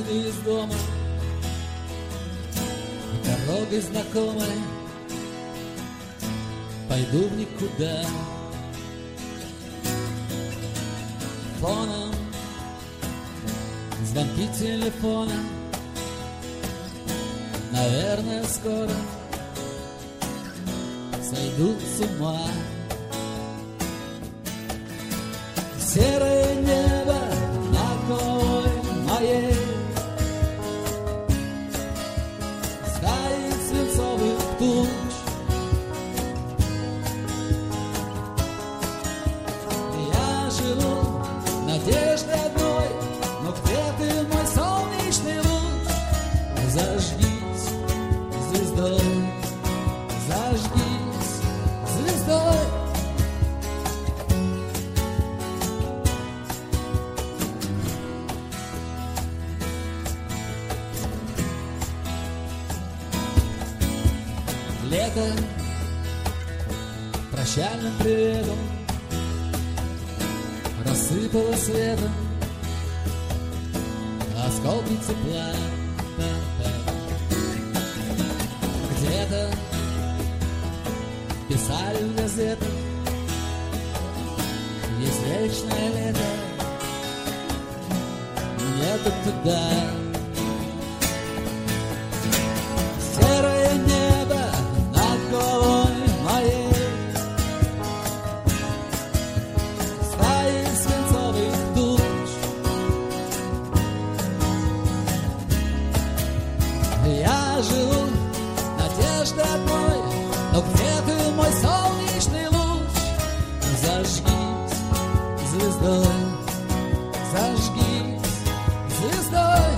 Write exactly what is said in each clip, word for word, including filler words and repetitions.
из дома, дорогой знакомой, пойду в никуда. Фоном звонки телефона, наверное, скоро сойдут с ума. Серое небо над головой моей, стаи свинцовых туч. Я живу в надежде одной, но где ты, мой солнечный луч? Зажгись звездой, зажгись звездой. Лето прощальным приветом рассыпало светом осколки тепла. Где-то писали в газетах: есть вечное лето, нету туда. Серое небо над головой моей, стаи свинцовых туч. Я живу надеждой одной, но где ты, мой солнечный луч? Зажгись звездой, зажгись звездой.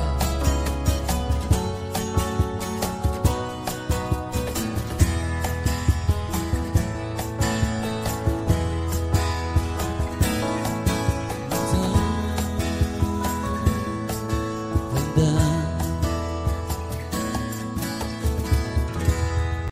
Да.